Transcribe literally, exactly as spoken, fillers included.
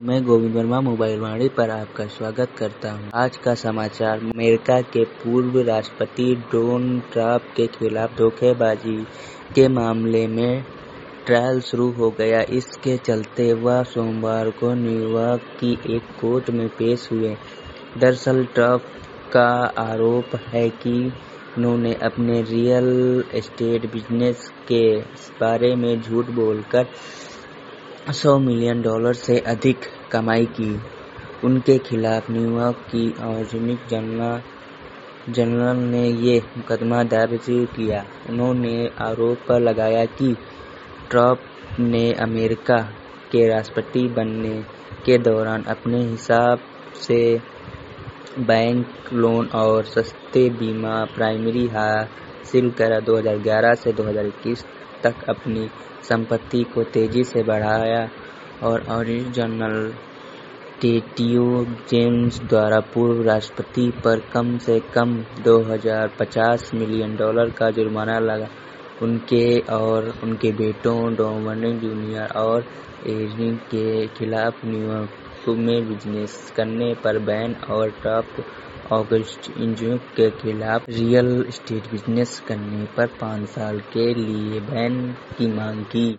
मैं गोविंद वर्मा मोबाइल वाणी पर आपका स्वागत करता हूं। आज का समाचार। अमेरिका के पूर्व राष्ट्रपति डोनाल्ड ट्रंप के खिलाफ धोखेबाजी के मामले में ट्रायल शुरू हो गया। इसके चलते वह सोमवार को न्यूयॉर्क की एक कोर्ट में पेश हुए। दरअसल ट्रंप का आरोप है कि उन्होंने अपने रियल एस्टेट बिजनेस के बारे में झूठ बोलकर सौ मिलियन डॉलर से अधिक कमाई की। उनके खिलाफ न्यूयॉर्क की अटॉर्नी जनरल ने ये मुकदमा दर्ज किया। उन्होंने आरोप लगाया कि ट्रंप ने अमेरिका के राष्ट्रपति बनने के दौरान अपने हिसाब से बैंक लोन और सस्ते बीमा प्राइमरी हासिल कर दो हज़ार ग्यारह से दो हज़ार इक्कीस तक अपनी संपत्ति को तेजी से बढ़ाया और अटॉर्नी जनरल टेडी जेम्स द्वारा पूर्व राष्ट्रपति पर कम से कम दो हजार पचास मिलियन डॉलर का जुर्माना लगा। उनके और उनके बेटों डोमिनिक जूनियर और एरिक के खिलाफ न्यूयॉर्क में बिजनेस करने पर बैन और ट्रंप ऑगस्ट इंजूक के खिलाफ रियल एस्टेट बिजनेस करने पर पाँच साल के लिए बैन की मांग की।